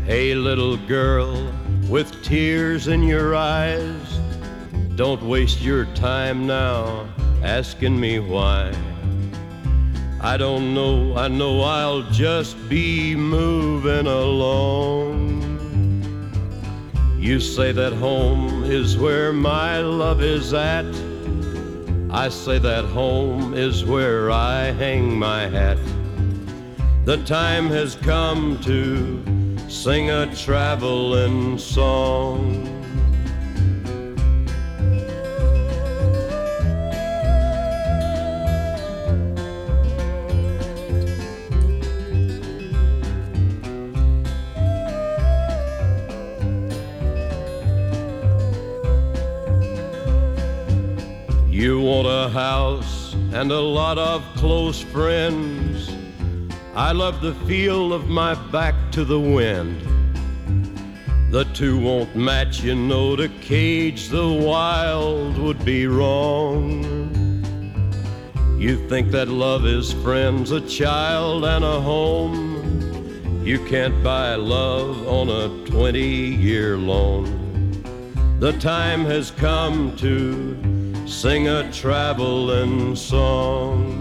Hey, little girl with tears in your eyes, don't waste your time now asking me why. I don't know, I know I'll just be moving along. You say that home is where my love is at. I say that home is where I hang my hat. The time has come to sing a traveling song. You want a house and a lot of close friends. I love the feel of my back to the wind. The two won't match, you know, to cage the wild would be wrong. You think that love is friends, a child and a home. You can't buy love on a 20-year loan. The time has come to sing a traveling song.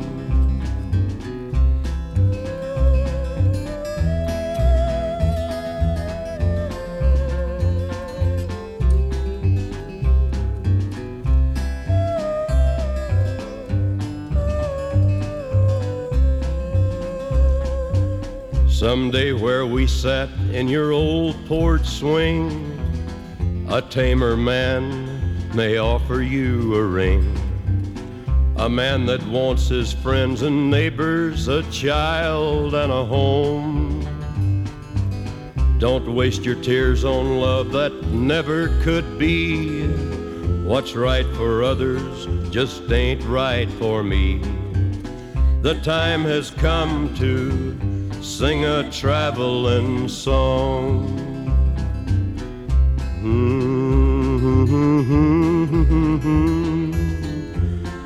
Someday where we sat in your old porch swing, a tamer man may offer you a ring. A man that wants his friends and neighbors, a child and a home. Don't waste your tears on love that never could be. What's right for others just ain't right for me. The time has come to sing a traveling song.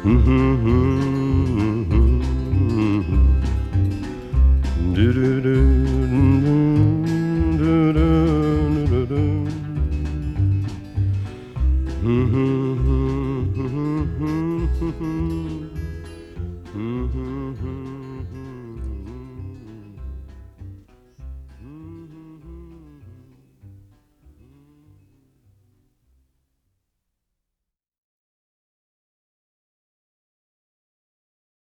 Do do do.